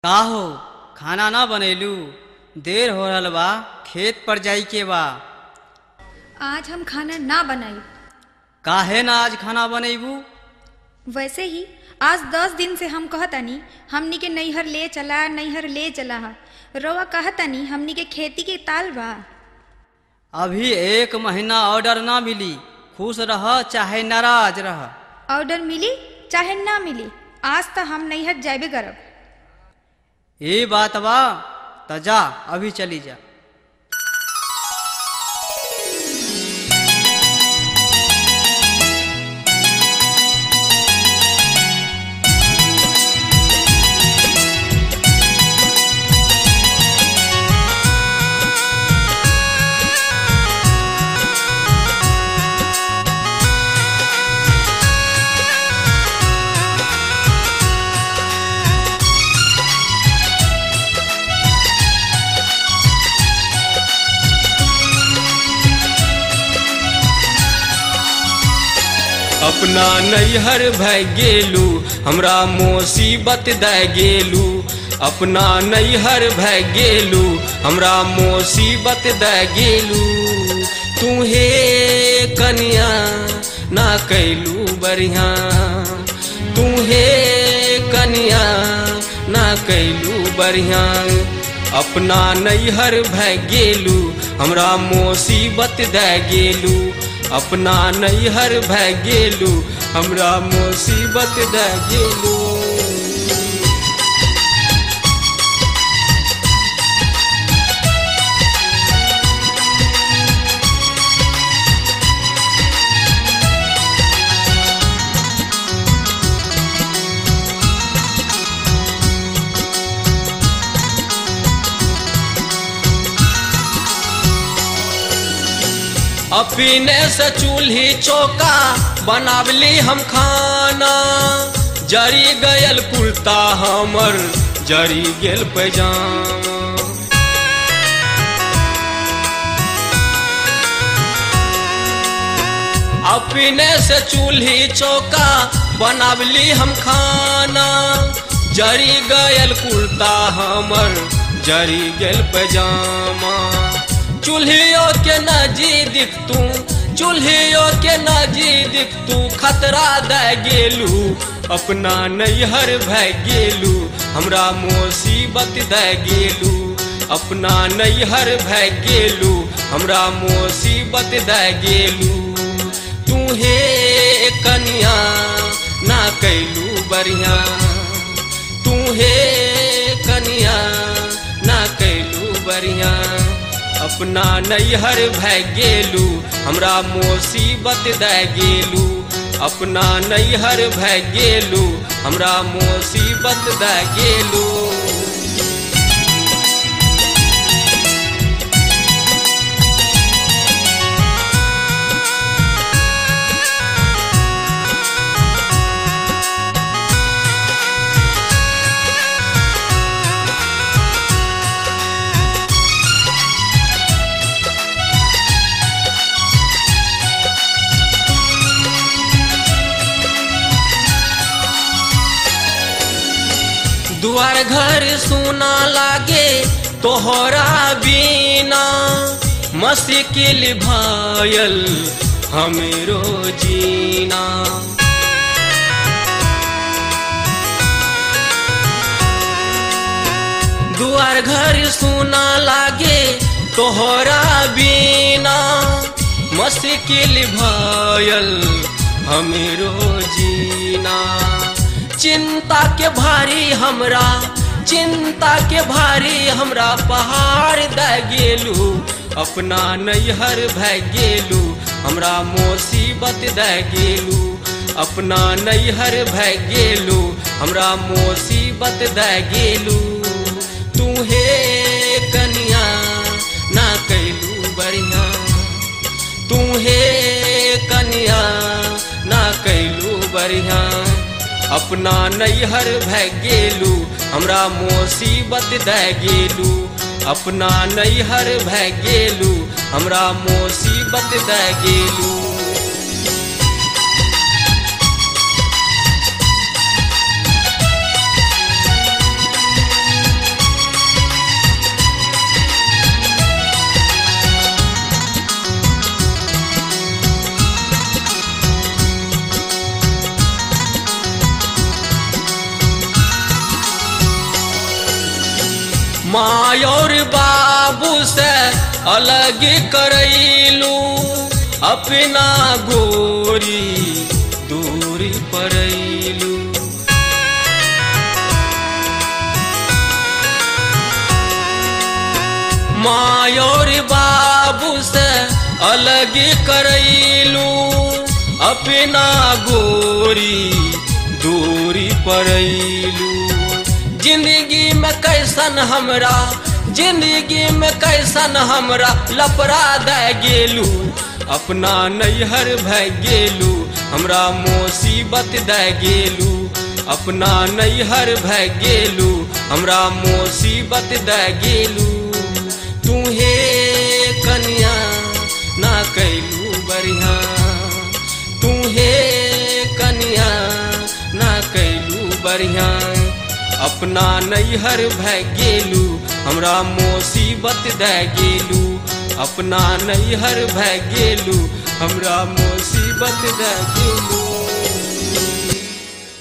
का हो खाना ना बनैलू? देर हो रहल बा, खेत पर जाई के बा। आज हम खाना ना बनाई। काहे ना आज खाना बनैबू? वैसे ही आज 10 दिन से हम कहतानी हमनी के नैहर ले चला रवा कहतानी हमनी के खेती के ताल बा। अभी 1 महीना ऑर्डर ना मिली, खुश रह चाहे नाराज रह। ऑर्डर मिली चाहे ना मिली, आज तो हम नैहर जाबे करब। ये बात बा त जा, अभी चली जा। अपना नैहर भै गेलू, हमरा मुसीबत दै गेलू। अपना नैहर भै गेलू, हमरा मुसीबत दै गेलू। तुहे कनिया ना कैलू बढ़िया, तुहे कनिया ना कैलू बढ़िया। अपना नैहर भै गेलू, हमरा मुसीबत दै गेलू। अपना नैहर भै गेलू, हमरा मुसीबत दै गेलू। अपने से चूल्ही चौका बनावली हम खाना। जरी गयल कुर्ता हमर, जरी गेल पैजामा। अपने से चूल्ही चौका बनावली हम खाना। जरी गयल कुर्ता हमर, जरी गेल पैजामा। चूल्हियों के नजदीक तू, चूल्हियों के नजदीक तू खतरा दै गेलू। अपना नैहर भै गेलू, हमरा मुसीबत दै गेलू। अपना नैहर भै गेलू, हमरा मुसीबत दै गेलू। तुहे कनिया ना कैलू बढ़िया, तुहे कनिया ना कैलू बढ़िया। अपना नैहर भै गेलू, हमरा मुसीबत दै गेलू। अपना नैहर भै गेलू, हमरा मुसीबत दै गेलू। दुआर घर सुना लागे तोहरा बिना। मुश्किल भयल हमरो जीना। दुआर घर सुना लागे तोहरा बिना। मुश्किल भयल हमरो जीना। चिंता के भारी हमरा, चिंता के भारी हमरा पहाड़ दै गेलू। अपना नैहर भै गेलू, हमरा मुसीबत दै गेलू। अपना नैहर भै गेलू, हमरा मुसीबत दै गेलू। तुहे कनिया ना कैलू बढ़िया, तुहे कनिया ना कैलू बढ़िया। अपना नैहर भै गेलू, हमरा मुसीबत दै गेलू। अपना नैहर भै गेलू, हमरा मुसीबत दै गेलू। माँ और बाबू से अलग करैलू अपना गोरी दूरी परैलू। माँ और बाबू से अलग करैलू अपना गोरी दूरी परैलू। जिंदगी में कैसन हमरा जिंदगी में कैसन हमरा लपड़ा दे गेलू अपना नैहर भै गेलू हमरा मुसीबत दे गेलू अपना नैहर भै गेलू हमरा मुसीबत दे गेलू। तुहे कन्या ना कैलू बढ़िया तुहे कन्या ना कैलू बढ़िया अपना नैहर भै गेलू हमरा मुसीबत दे गेलू अपना नैहर भै गेलू हमरा मुसीबत दे गेलू।